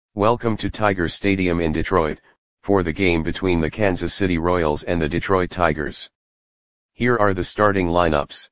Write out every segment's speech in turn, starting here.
Welcome to Tiger Stadium in Detroit, for the game between the Kansas City Royals and the Detroit Tigers. Here are the starting lineups.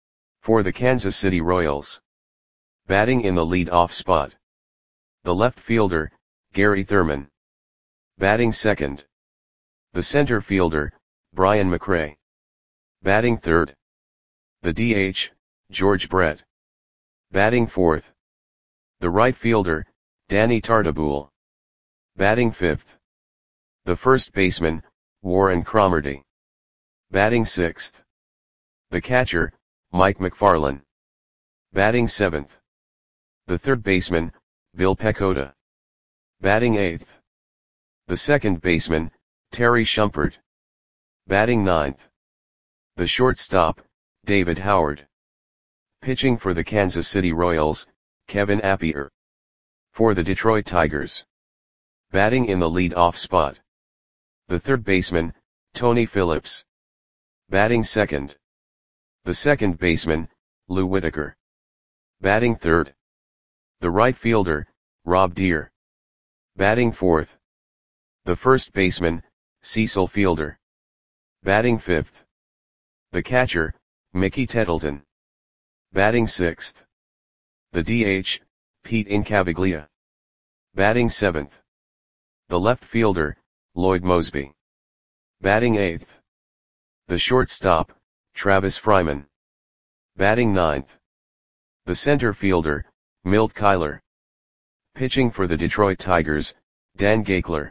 For the Kansas City Royals. Batting in the lead-off spot. The left fielder, Gary Thurman. Batting second. The center fielder, Brian McRae. Batting third. The DH, George Brett. Batting fourth. The right fielder, Danny Tartabull. Batting fifth. The first baseman, Warren Cromartie. Batting sixth. The catcher, Mike McFarland. Batting seventh. The third baseman, Bill Pecota. Batting eighth. The second baseman, Terry Shumpert. Batting ninth. The shortstop, David Howard. Pitching for the Kansas City Royals, Kevin Appier. For the Detroit Tigers. Batting in the lead-off spot. The third baseman, Tony Phillips. Batting second. The second baseman, Lou Whitaker. Batting third. The right fielder, Rob Deer. Batting fourth. The first baseman, Cecil Fielder. Batting fifth. The catcher, Mickey Tettleton. Batting sixth. The DH, Pete Incaviglia. Batting seventh. The left fielder, Lloyd Moseby. Batting eighth. The shortstop, Travis Fryman. Batting ninth. The center fielder, Milt Kyler. Pitching for the Detroit Tigers, Dan Gaekler.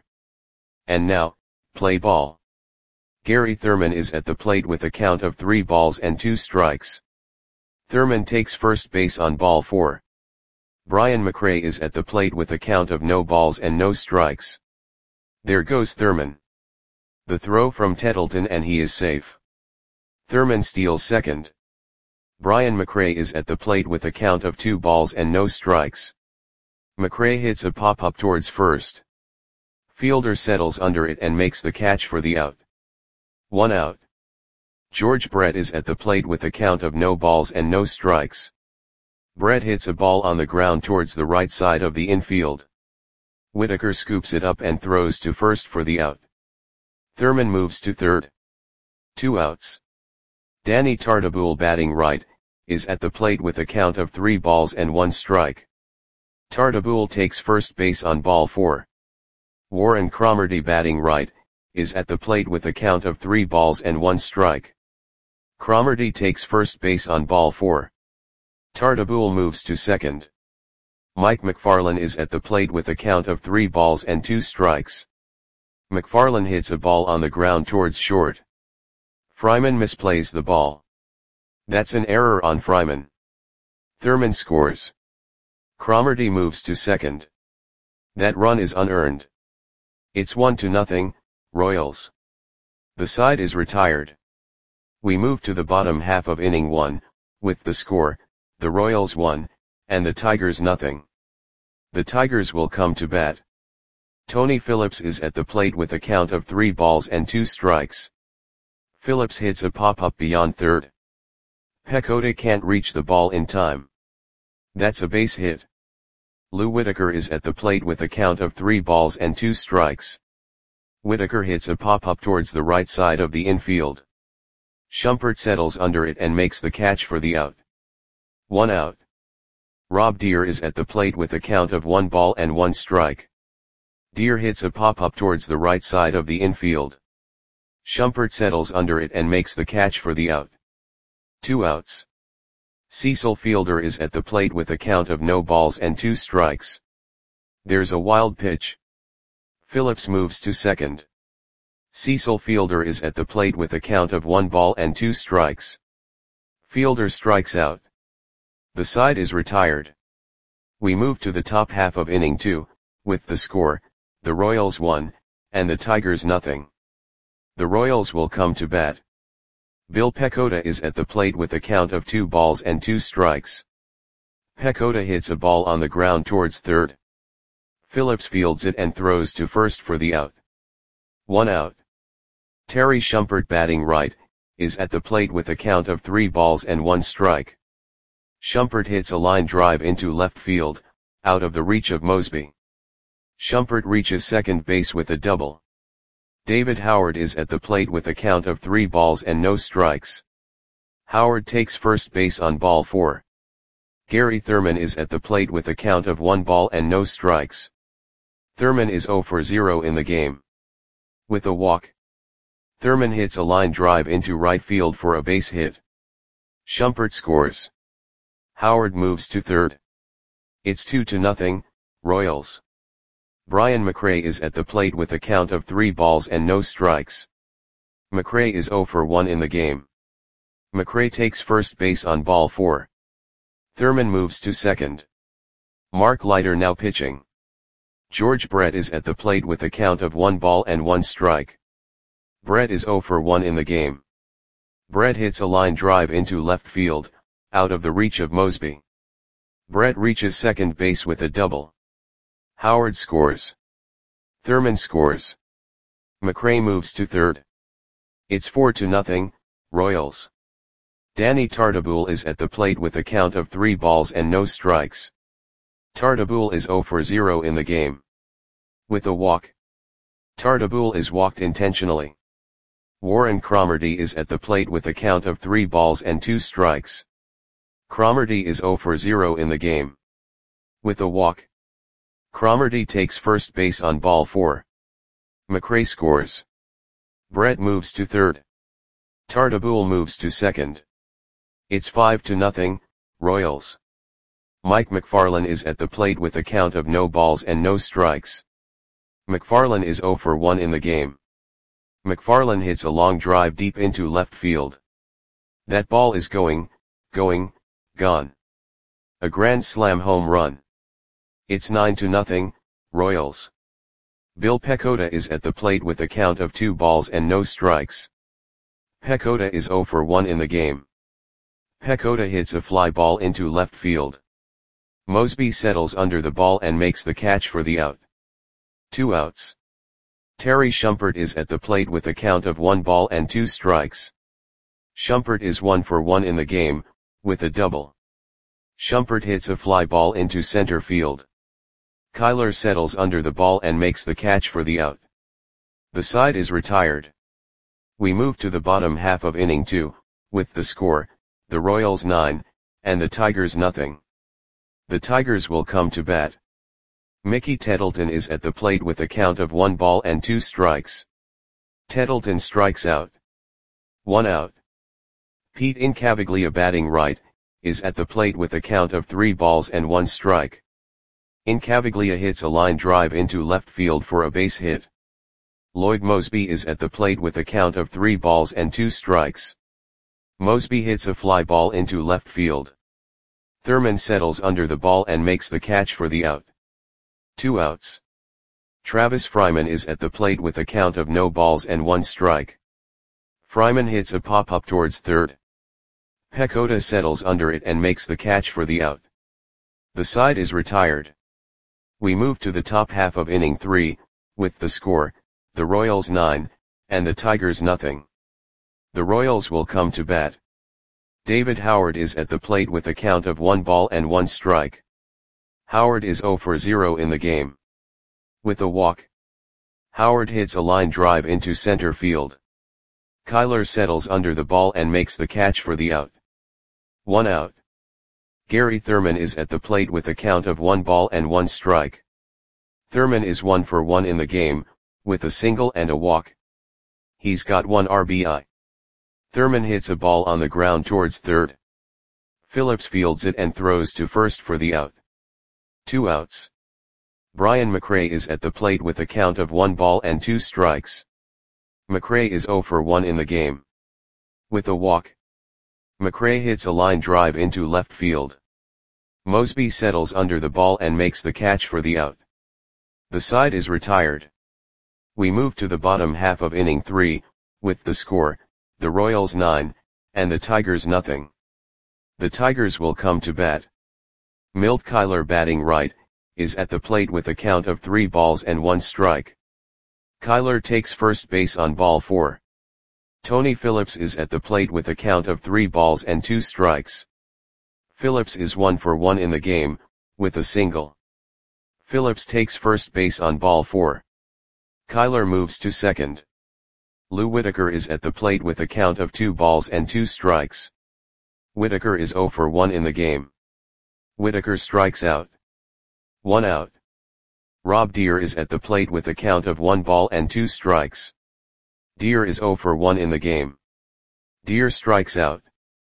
And now, play ball. Gary Thurman is at the plate with a count of 3 balls and 2 strikes. Thurman takes first base on ball 4. Brian McRae is at the plate with a count of no balls and no strikes. There goes Thurman. The throw from Tettleton and he is safe. Thurman steals second. Brian McRae is at the plate with a count of 2 balls and no strikes. McRae hits a pop-up towards first. Fielder settles under it and makes the catch for the out. 1 out. George Brett is at the plate with a count of no balls and no strikes. Brett hits a ball on the ground towards the right side of the infield. Whitaker scoops it up and throws to first for the out. Thurman moves to third. 2 outs. Danny Tartabull, batting right, is at the plate with a count of 3 balls and 1 strike. Tartabull takes first base on ball 4. Warren Cromartie, batting right, is at the plate with a count of 3 balls and 1 strike. Cromartie takes first base on ball 4. Tartabull moves to second. Mike McFarland is at the plate with a count of 3 balls and 2 strikes. McFarland hits a ball on the ground towards short. Fryman misplays the ball. That's an error on Fryman. Thurman scores. Cromartie moves to second. That run is unearned. It's 1-0, Royals. The side is retired. We move to the bottom half of inning 1, with the score, the Royals 1, and the Tigers 0. The Tigers will come to bat. Tony Phillips is at the plate with a count of 3 balls and 2 strikes. Phillips hits a pop-up beyond third. Pecota can't reach the ball in time. That's a base hit. Lou Whitaker is at the plate with a count of 3 balls and 2 strikes. Whitaker hits a pop-up towards the right side of the infield. Shumpert settles under it and makes the catch for the out. 1 out. Rob Deer is at the plate with a count of 1 ball and 1 strike. Deer hits a pop-up towards the right side of the infield. Shumpert settles under it and makes the catch for the out. 2 outs. Cecil Fielder is at the plate with a count of no balls and 2 strikes. There's a wild pitch. Phillips moves to second. Cecil Fielder is at the plate with a count of 1 ball and 2 strikes. Fielder strikes out. The side is retired. We move to the top half of inning 2, with the score, the Royals 1, and the Tigers 0. The Royals will come to bat. Bill Pecota is at the plate with a count of 2 balls and 2 strikes. Pecota hits a ball on the ground towards third. Phillips fields it and throws to first for the out. 1 out. Terry Shumpert, batting right, is at the plate with a count of 3 balls and 1 strike. Shumpert hits a line drive into left field, out of the reach of Moseby. Shumpert reaches second base with a double. David Howard is at the plate with a count of 3 balls and no strikes. Howard takes first base on ball 4. Gary Thurman is at the plate with a count of 1 ball and no strikes. Thurman is 0 for 0 in the game. With a walk, Thurman hits a line drive into right field for a base hit. Shumpert scores. Howard moves to third. It's 2-0, Royals. Brian McRae is at the plate with a count of 3 balls and no strikes. McRae is 0 for 1 in the game. McRae takes first base on ball 4. Thurman moves to second. Mark Leiter now pitching. George Brett is at the plate with a count of 1 ball and 1 strike. Brett is 0 for 1 in the game. Brett hits a line drive into left field, out of the reach of Mosby. Brett reaches second base with a double. Howard scores. Thurman scores. McRae moves to third. It's 4-0, Royals. Danny Tartabull is at the plate with a count of 3 balls and no strikes. Tartabull is 0 for 0 in the game. With a walk, Tartabull is walked intentionally. Warren Cromartie is at the plate with a count of 3 balls and 2 strikes. Cromartie is 0 for 0 in the game. With a walk, Cromartie takes first base on ball 4. McRae scores. Brett moves to third. Tartabull moves to second. It's 5-0, Royals. Mike McFarland is at the plate with a count of no balls and no strikes. McFarland is 0 for 1 in the game. McFarland hits a long drive deep into left field. That ball is gone. A grand slam home run. It's 9-0, Royals. Bill Pecota is at the plate with a count of 2 balls and no strikes. Pecota is 0 for 1 in the game. Pecota hits a fly ball into left field. Mosby settles under the ball and makes the catch for the out. 2 outs. Terry Shumpert is at the plate with a count of 1 ball and 2 strikes. Shumpert is 1 for 1 in the game, with a double. Shumpert hits a fly ball into center field. Kyler settles under the ball and makes the catch for the out. The side is retired. We move to the bottom half of inning 2, with the score, the Royals 9, and the Tigers nothing. The Tigers will come to bat. Mickey Tettleton is at the plate with a count of 1 ball and 2 strikes. Tettleton strikes out. 1 out. Pete Incaviglia batting right, is at the plate with a count of 3 balls and 1 strike. Incaviglia hits a line drive into left field for a base hit. Lloyd Mosby is at the plate with a count of 3 balls and 2 strikes. Mosby hits a fly ball into left field. Thurman settles under the ball and makes the catch for the out. 2 outs. Travis Fryman is at the plate with a count of no balls and 1 strike. Fryman hits a pop-up towards third. Pecota settles under it and makes the catch for the out. The side is retired. We move to the top half of inning 3, with the score, the Royals 9, and the Tigers nothing. The Royals will come to bat. David Howard is at the plate with a count of 1 ball and 1 strike. Howard is 0 for 0 in the game. With a walk, Howard hits a line drive into center field. Kyler settles under the ball and makes the catch for the out. 1 out. Gary Thurman is at the plate with a count of 1 ball and 1 strike. Thurman is 1 for 1 in the game, with a single and a walk. He's got 1 RBI. Thurman hits a ball on the ground towards third. Phillips fields it and throws to first for the out. 2 outs. Brian McRae is at the plate with a count of 1 ball and 2 strikes. McRae is 0 for 1 in the game. With a walk, McRae hits a line drive into left field. Mosby settles under the ball and makes the catch for the out. The side is retired. We move to the bottom half of inning 3, with the score, the Royals 9, and the Tigers nothing. The Tigers will come to bat. Milt Kyler batting right, is at the plate with a count of 3 balls and 1 strike. Kyler takes first base on ball 4. Tony Phillips is at the plate with a count of 3 balls and 2 strikes. Phillips is 1 for 1 in the game, with a single. Phillips takes first base on ball 4. Kyler moves to second. Lou Whitaker is at the plate with a count of 2 balls and 2 strikes. Whitaker is 0 for 1 in the game. Whitaker strikes out. 1 out. Rob Deere is at the plate with a count of 1 ball and 2 strikes. Deere is 0 for 1 in the game. Deere strikes out.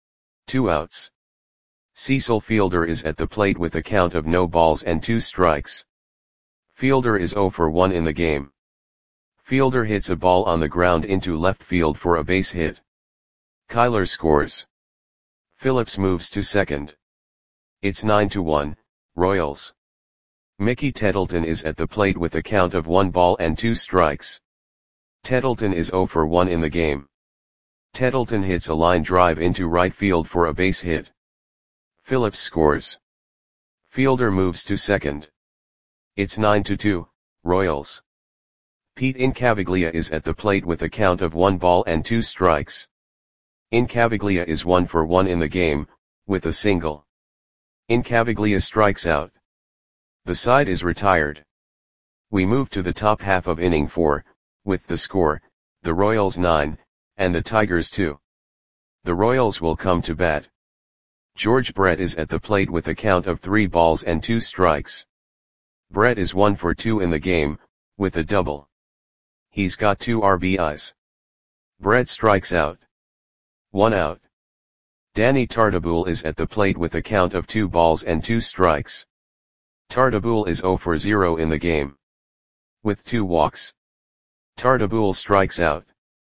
2 outs. Cecil Fielder is at the plate with a count of no balls and 2 strikes. Fielder is 0 for 1 in the game. Fielder hits a ball on the ground into left field for a base hit. Kyler scores. Phillips moves to second. It's 9-1, Royals. Mickey Tettleton is at the plate with a count of 1 ball and 2 strikes. Tettleton is 0 for 1 in the game. Tettleton hits a line drive into right field for a base hit. Phillips scores. Fielder moves to second. It's 9-2, Royals. Pete Incaviglia is at the plate with a count of 1 ball and 2 strikes. Incaviglia is 1 for 1 in the game, with a single. Incaviglia strikes out. The side is retired. We move to the top half of inning 4, with the score, the Royals 9, and the Tigers 2. The Royals will come to bat. George Brett is at the plate with a count of 3 balls and 2 strikes. Brett is 1 for 2 in the game, with a double. He's got 2 RBIs. Brett strikes out. 1 out. Danny Tartabull is at the plate with a count of 2 balls and 2 strikes. Tartabull is 0 for 0 in the game. With 2 walks. Tartabull strikes out.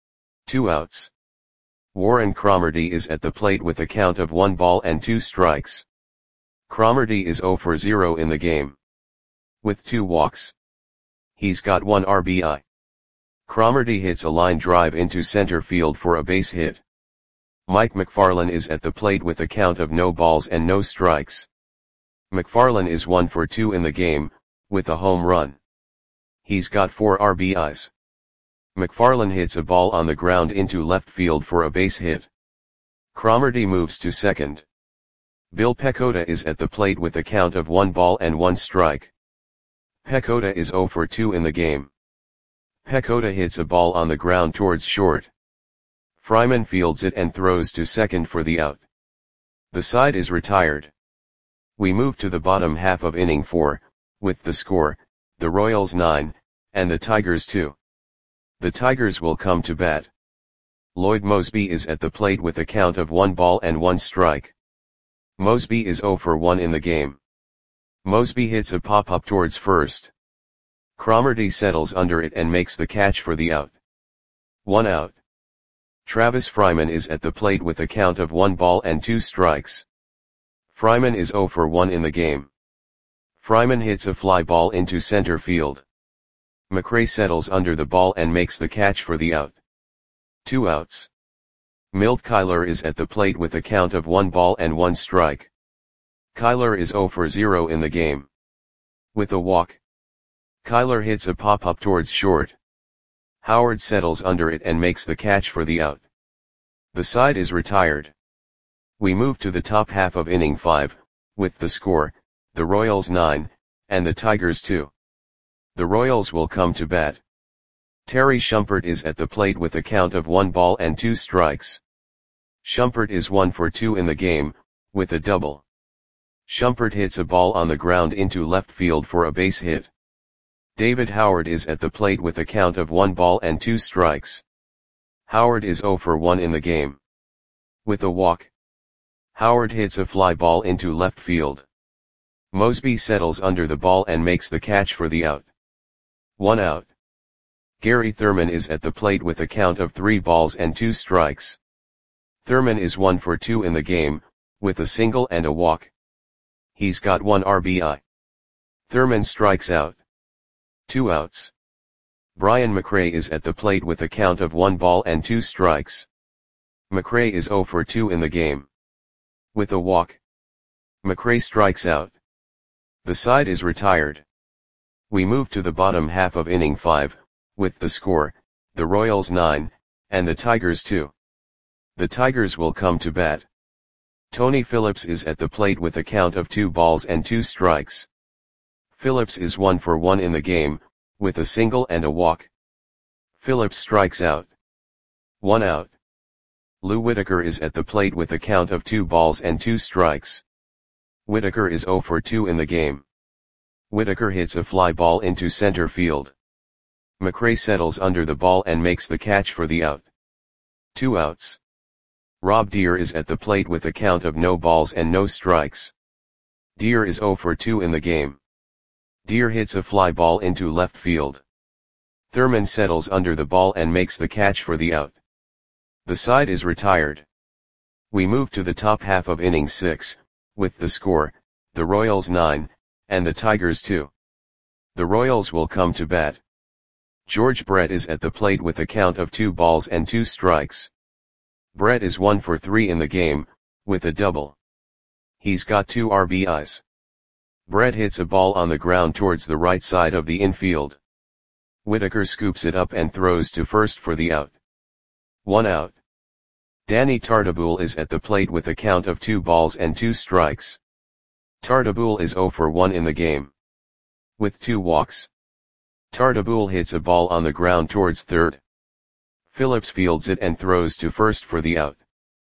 2 outs. Warren Cromartie is at the plate with a count of 1 ball and 2 strikes. Cromartie is 0 for 0 in the game. With 2 walks. He's got 1 RBI. Cromartie hits a line drive into center field for a base hit. Mike McFarland is at the plate with a count of no balls and no strikes. McFarland is 1 for 2 in the game, with a home run. He's got 4 RBIs. McFarland hits a ball on the ground into left field for a base hit. Cromartie moves to second. Bill Pecota is at the plate with a count of 1 ball and 1 strike. Pecota is 0 for 2 in the game. Pecota hits a ball on the ground towards short. Fryman fields it and throws to second for the out. The side is retired. We move to the bottom half of inning 4, with the score, the Royals 9, and the Tigers 2. The Tigers will come to bat. Lloyd Mosby is at the plate with a count of 1 ball and 1 strike. Mosby is 0 for 1 in the game. Mosby hits a pop-up towards first. Cromartie settles under it and makes the catch for the out. 1 out. Travis Fryman is at the plate with a count of 1 ball and 2 strikes. Fryman is 0 for 1 in the game. Fryman hits a fly ball into center field. McRae settles under the ball and makes the catch for the out. 2 outs. Milt Kyler is at the plate with a count of 1 ball and 1 strike. Kyler is 0 for 0 in the game. With a walk. Kyler hits a pop-up towards short. Howard settles under it and makes the catch for the out. The side is retired. We move to the top half of inning 5, with the score, the Royals 9, and the Tigers 2. The Royals will come to bat. Terry Shumpert is at the plate with a count of 1 ball and 2 strikes. Shumpert is 1 for 2 in the game, with a double. Shumpert hits a ball on the ground into left field for a base hit. David Howard is at the plate with a count of 1 ball and 2 strikes. Howard is 0 for 1 in the game. With a walk. Howard hits a fly ball into left field. Mosby settles under the ball and makes the catch for the out. 1 out. Gary Thurman is at the plate with a count of 3 balls and 2 strikes. Thurman is 1 for 2 in the game, with a single and a walk. He's got 1 RBI. Thurman strikes out. 2 outs. Brian McRae is at the plate with a count of 1 ball and 2 strikes. McRae is 0 for 2 in the game. With a walk. McRae strikes out. The side is retired. We move to the bottom half of inning 5, with the score, the Royals 9, and the Tigers 2. The Tigers will come to bat. Tony Phillips is at the plate with a count of 2 balls and 2 strikes. Phillips is 1 for 1 in the game, with a single and a walk. Phillips strikes out. 1 out. Lou Whitaker is at the plate with a count of 2 balls and 2 strikes. Whitaker is 0 for 2 in the game. Whitaker hits a fly ball into center field. McRae settles under the ball and makes the catch for the out. 2 outs. Rob Deer is at the plate with a count of no balls and no strikes. Deer is 0 for 2 in the game. Deer hits a fly ball into left field. Thurman settles under the ball and makes the catch for the out. The side is retired. We move to the top half of inning 6, with the score, the Royals 9, and the Tigers 2. The Royals will come to bat. George Brett is at the plate with a count of 2 balls and 2 strikes. Brett is 1 for 3 in the game, with a double. He's got 2 RBIs. Brett hits a ball on the ground towards the right side of the infield. Whitaker scoops it up and throws to first for the out. 1 out. Danny Tartabull is at the plate with a count of 2 balls and 2 strikes. Tartabull is 0 for 1 in the game. With 2 walks. Tartabull hits a ball on the ground towards third. Phillips fields it and throws to first for the out.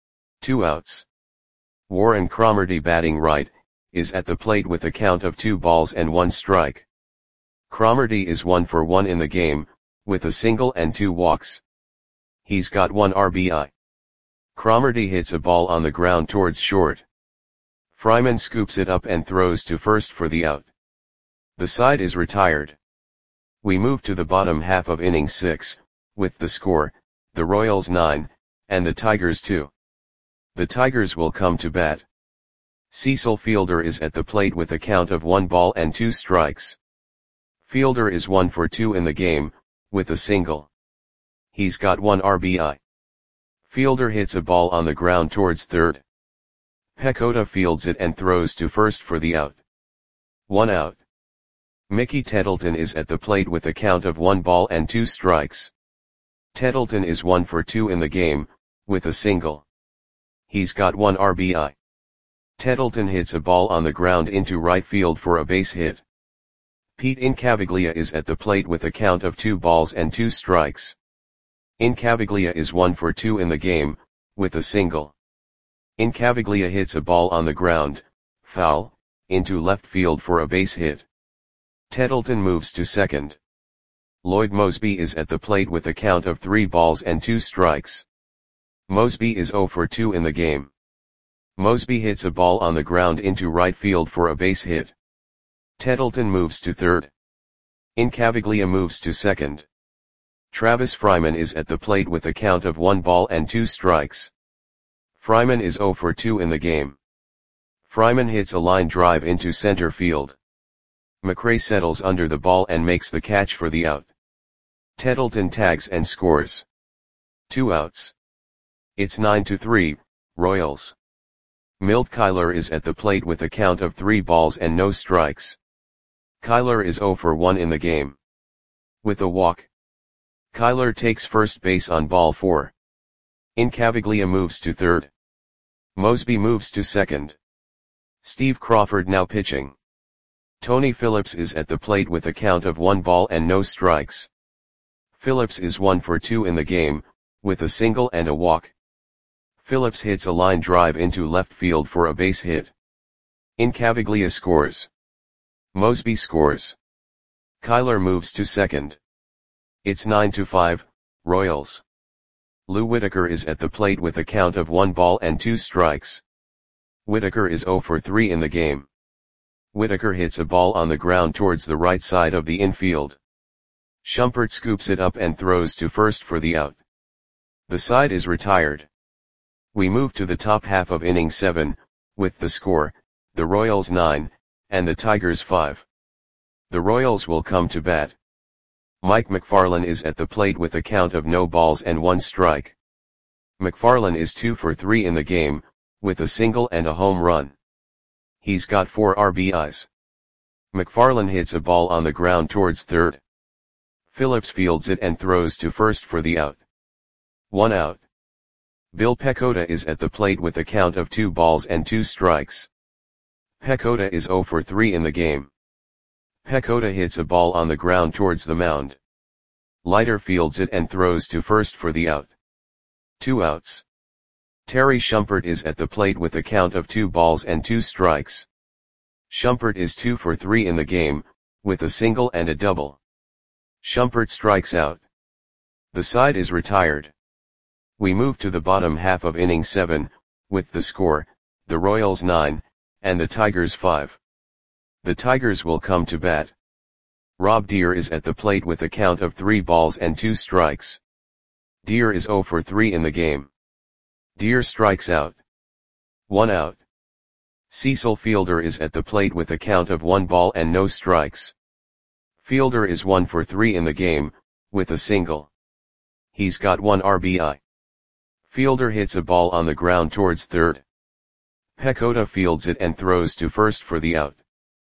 2 outs. Warren Cromartie, batting right, is at the plate with a count of 2 balls and 1 strike. Cromartie is 1 for 1 in the game, with a single and 2 walks. He's got 1 RBI. Cromartie hits a ball on the ground towards short. Fryman scoops it up and throws to first for the out. The side is retired. We move to the bottom half of inning 6, with the score, the Royals 9, and the Tigers 2. The Tigers will come to bat. Cecil Fielder is at the plate with a count of 1 ball and 2 strikes. Fielder is 1 for 2 in the game, with a single. He's got 1 RBI. Fielder hits a ball on the ground towards third. Pecota fields it and throws to first for the out. 1 out. Mickey Tettleton is at the plate with a count of 1 ball and 2 strikes. Tettleton is 1 for 2 in the game, with a single. He's got 1 RBI. Tettleton hits a ball on the ground into right field for a base hit. Pete Incaviglia is at the plate with a count of 2 balls and 2 strikes. Incaviglia is 1 for 2 in the game, with a single. Incaviglia hits a ball on the ground, foul, into left field for a base hit. Tettleton moves to second. Lloyd Mosby is at the plate with a count of 3 balls and 2 strikes. Mosby is 0 for 2 in the game. Mosby hits a ball on the ground into right field for a base hit. Tettleton moves to third. Incaviglia moves to second. Travis Fryman is at the plate with a count of 1 ball and 2 strikes. Fryman is 0 for 2 in the game. Fryman hits a line drive into center field. McRae settles under the ball and makes the catch for the out. Tettleton tags and scores. 2 outs. It's 9-3, Royals. Milt Kyler is at the plate with a count of 3 balls and no strikes. Kyler is 0 for 1 in the game. With a walk. Kyler takes first base on ball 4. Incaviglia moves to third. Mosby moves to second. Steve Crawford now pitching. Tony Phillips is at the plate with a count of 1 ball and no strikes. Phillips is 1 for 2 in the game, with a single and a walk. Phillips hits a line drive into left field for a base hit. Incaviglia scores. Mosby scores. Kyler moves to second. It's 9-5, Royals. Lou Whitaker is at the plate with a count of 1 ball and 2 strikes. Whitaker is 0 for 3 in the game. Whitaker hits a ball on the ground towards the right side of the infield. Shumpert scoops it up and throws to first for the out. The side is retired. We move to the top half of inning 7, with the score, the Royals 9, and the Tigers 5. The Royals will come to bat. Mike McFarland is at the plate with a count of no balls and 1 strike. McFarland is 2 for 3 in the game, with a single and a home run. He's got 4 RBIs. McFarland hits a ball on the ground towards third. Phillips fields it and throws to first for the out. 1 out. Bill Pecota is at the plate with a count of 2 balls and 2 strikes. Pecota is 0 for 3 in the game. Pecota hits a ball on the ground towards the mound. Leiter fields it and throws to first for the out. 2 outs. Terry Shumpert is at the plate with a count of 2 balls and 2 strikes. Shumpert is 2 for 3 in the game, with a single and a double. Shumpert strikes out. The side is retired. We move to the bottom half of inning 7, with the score, the Royals 9, and the Tigers 5. The Tigers will come to bat. Rob Deer is at the plate with a count of 3 balls and 2 strikes. Deer is 0 for 3 in the game. Deer strikes out. 1 out. Cecil Fielder is at the plate with a count of 1 ball and no strikes. Fielder is 1 for 3 in the game, with a single. He's got 1 RBI. Fielder hits a ball on the ground towards third. Pecota fields it and throws to first for the out.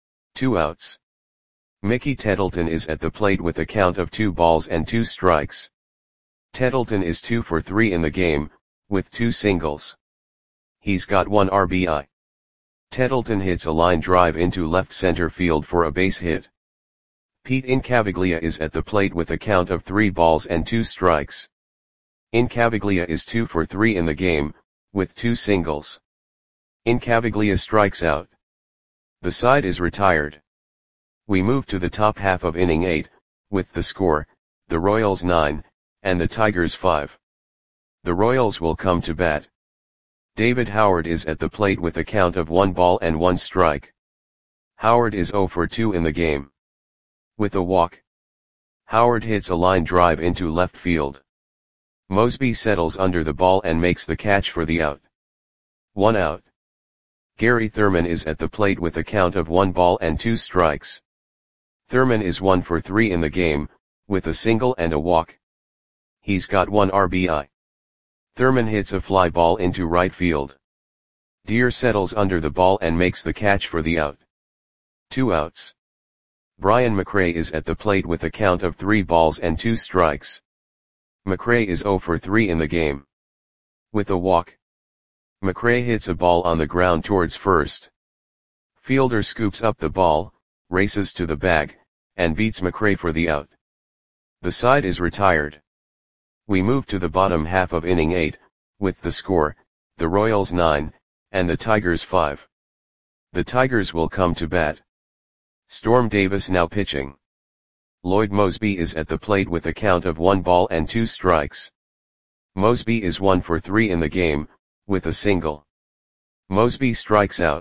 2 outs. Mickey Tettleton is at the plate with a count of 2 balls and 2 strikes. Tettleton is 2 for 3 in the game, with 2 singles. He's got 1 RBI. Tettleton hits a line drive into left center field for a base hit. Pete Incaviglia is at the plate with a count of 3 balls and 2 strikes. Incaviglia is 2 for 3 in the game, with 2 singles. Incaviglia strikes out. The side is retired. We move to the top half of inning 8, with the score, the Royals 9, and the Tigers 5. The Royals will come to bat. David Howard is at the plate with a count of 1 ball and 1 strike. Howard is 0 for 2 in the game. With a walk. Howard hits a line drive into left field. Mosby settles under the ball and makes the catch for the out. 1 out. Gary Thurman is at the plate with a count of 1 ball and 2 strikes. Thurman is 1 for 3 in the game, with a single and a walk. He's got 1 RBI. Thurman hits a fly ball into right field. Deer settles under the ball and makes the catch for the out. 2 outs. Brian McRae is at the plate with a count of 3 balls and 2 strikes. McRae is 0 for 3 in the game. With a walk. McRae hits a ball on the ground towards first. Fielder scoops up the ball, races to the bag, and beats McRae for the out. The side is retired. We move to the bottom half of inning 8, with the score, the Royals 9, and the Tigers 5. The Tigers will come to bat. Storm Davis now pitching. Lloyd Mosby is at the plate with a count of 1 ball and 2 strikes. Mosby is 1 for 3 in the game, with a single. Mosby strikes out.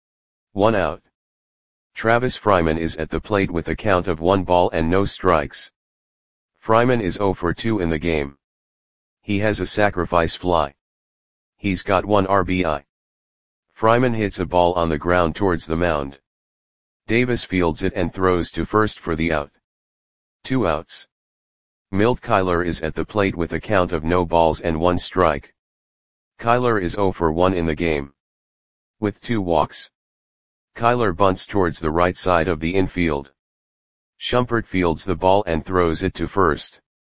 1 out. Travis Fryman is at the plate with a count of 1 ball and no strikes. Fryman is 0 for 2 in the game. He has a sacrifice fly. He's got 1 RBI. Fryman hits a ball on the ground towards the mound. Davis fields it and throws to first for the out. 2 outs. Milt Kyler is at the plate with a count of no balls and 1 strike. Kyler is 0 for 1 in the game. With 2 walks. Kyler bunts towards the right side of the infield. Shumpert fields the ball and throws it to first.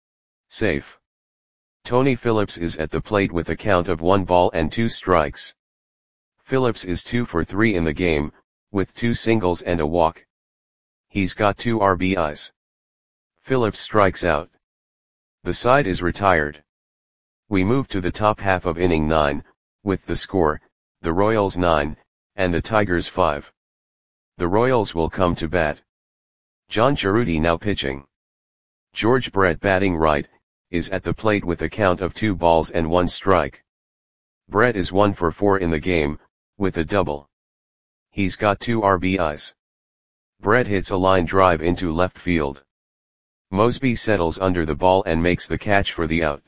Safe. Tony Phillips is at the plate with a count of 1 ball and 2 strikes. Phillips is 2 for 3 in the game, with 2 singles and a walk. He's got 2 RBIs. Phillips strikes out. The side is retired. We move to the top half of inning 9, with the score, the Royals 9, and the Tigers 5. The Royals will come to bat. John Cerruti now pitching. George Brett batting right, is at the plate with a count of 2 balls and 1 strike. Brett is 1 for 4 in the game, with a double. He's got 2 RBIs. Brett hits a line drive into left field. Mosby settles under the ball and makes the catch for the out.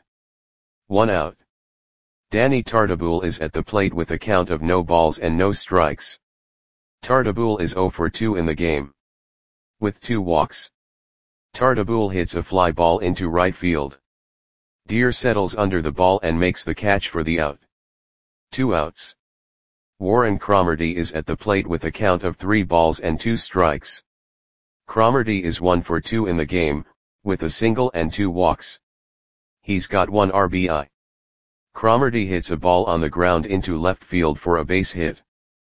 1 out. Danny Tartabull is at the plate with a count of no balls and no strikes. Tartabull is 0 for 2 in the game. With 2 walks. Tartabull hits a fly ball into right field. Deer settles under the ball and makes the catch for the out. 2 outs. Warren Cromartie is at the plate with a count of 3 balls and 2 strikes. Cromartie is 1 for 2 in the game, with a single and 2 walks. He's got 1 RBI. Cromartie hits a ball on the ground into left field for a base hit.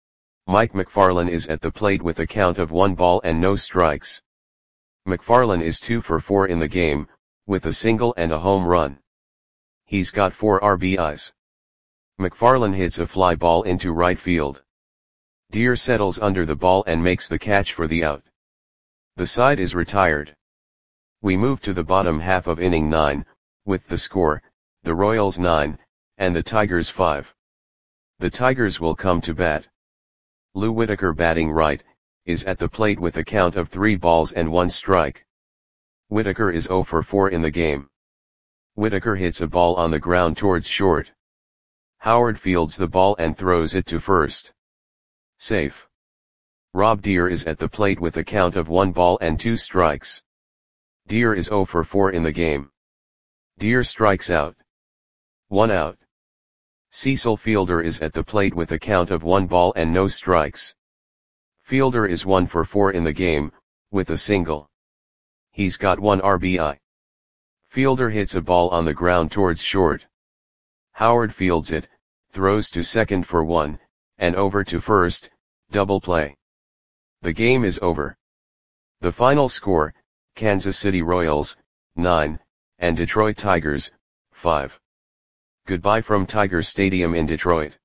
Mike McFarland is at the plate with a count of 1 ball and no strikes. McFarland is 2 for 4 in the game, with a single and a home run. He's got 4 RBIs. McFarland hits a fly ball into right field. Deer settles under the ball and makes the catch for the out. The side is retired. We move to the bottom half of inning 9, with the score, the Royals 9, and the Tigers 5. The Tigers will come to bat. Lou Whitaker, batting right, is at the plate with a count of 3 balls and 1 strike. Whitaker is 0 for 4 in the game. Whitaker hits a ball on the ground towards short. Howard fields the ball and throws it to first. Safe. Rob Deer is at the plate with a count of 1 ball and 2 strikes. Deer is 0 for 4 in the game. Deer strikes out. 1 out. Cecil Fielder is at the plate with a count of 1 ball and no strikes. Fielder is 1 for 4 in the game, with a single. He's got 1 RBI. Fielder hits a ball on the ground towards short. Howard fields it, throws to second for 1, and over to first, double play. The game is over. The final score, Kansas City Royals, 9, and Detroit Tigers, 5. Goodbye from Tiger Stadium in Detroit.